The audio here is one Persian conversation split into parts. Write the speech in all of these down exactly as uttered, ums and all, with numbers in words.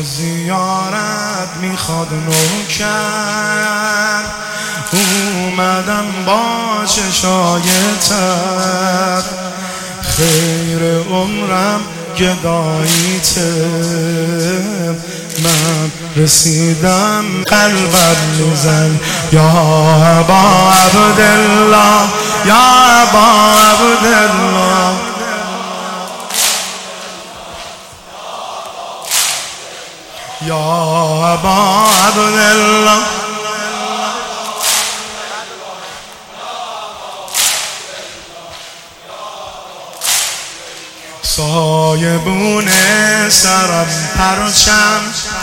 زیارت میخواد نوکر، اومدم با چشای تر، خیر عمرم گداییته، من رسیدم قلبم میزن یا ابا عبدالله، یا ابا عبدالله، یا ابا عبدالله. سایبون سرم پرچم،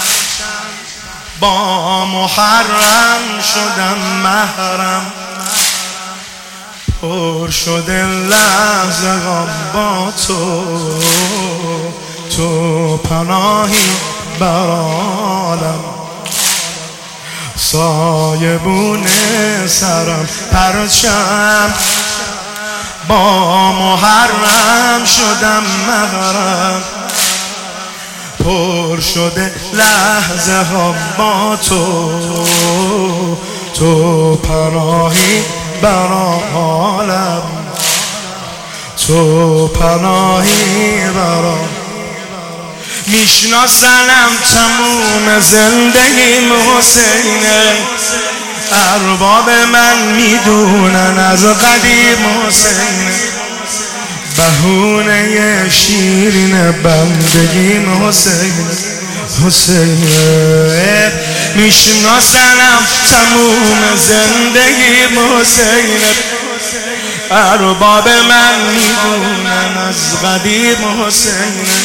با محرم شدم محرم، پر شده لحظه غم با تو، تو پناهی بر عالم. سایبون سرم پرچم، با محرم شدم محرم، پر شده لحظه ها با تو، تو پناهی بر عالم، تو پناهی بر عالم. میشناسنم تموم زندگیم حسینه، ارباب من میدونن از قدیم حسینه، بهونه شیرین بندگیم حسینه، حسینه. میشناسنم تموم زندگیم حسینه، ارباب من میدونن از قدیم حسینه،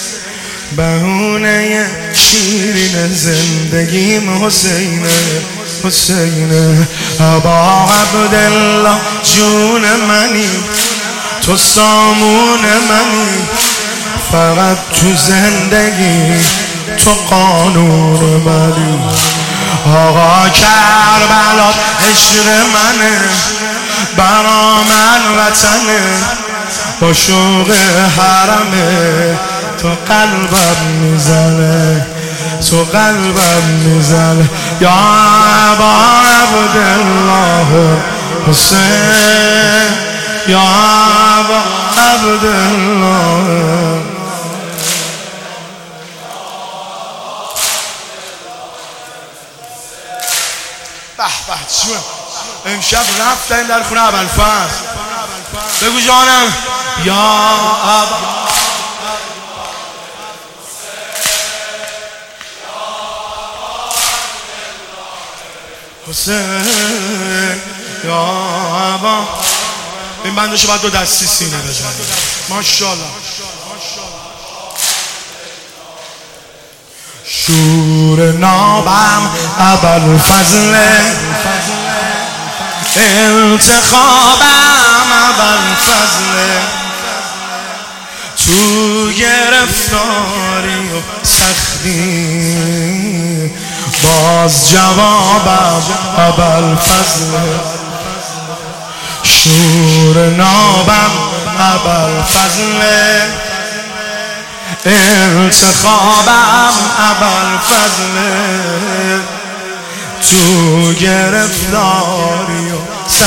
بهونه شیرین زندگیم حسینه، حسینه. ابا عبدالله جون منی، تو سامون منی، فقط تو زندگی تو قانون منی. آقا کربلا عشق منه، برا من وطنه، با شوق حرمه، تو قلبم میزنه، تو قلبم میزنه. یا ابا عبدالله حسین، یا ابا عبدالله. به به چون امشب رفتن در خونه ابوالفضل، بگو جانم یا ابا حسین، یا ابا. این بندشو باید دو دستی سینه بزنیم. ماشاءالله. شور نابم ابوالفضل، انتخابم ابوالفضل، تو گرفتاری و سختی، باز جوابم ابوالفضل. شور نابم ابوالفضل، انتخابم ابوالفضل، تو گرفتاری و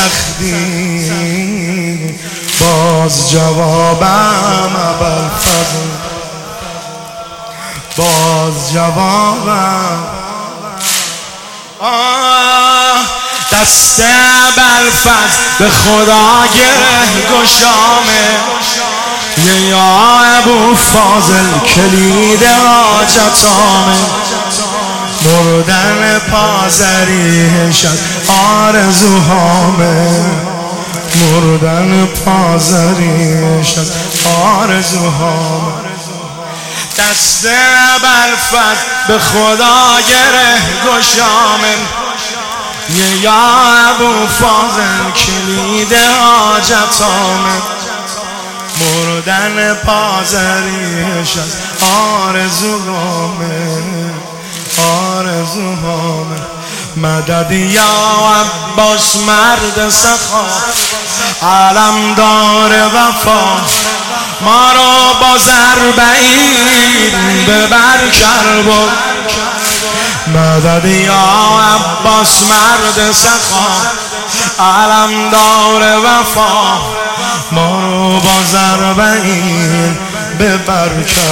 سختی، باز جوابم ابوالفضل، باز جوابم. آه دست ابوالفضل به خدا گره گشامه، یا ابو فاضل کلید حاجتامه، مردن پازریش از آرزوهامه، مردن پازریش از آرزوهامه. دست ابوالفضل به خدا گره گشامه، یا ابو فاضل کلید حاجتامه، مردن پازریش از آرزوهامه، آرزوهامه. مدد یا عباس مرد سخا، علمدار وفا، ما را با ضربعید ببر کربلا مدد یا عباس مرد سخا علمدار وفا ما رو با ضربین ببر کربلا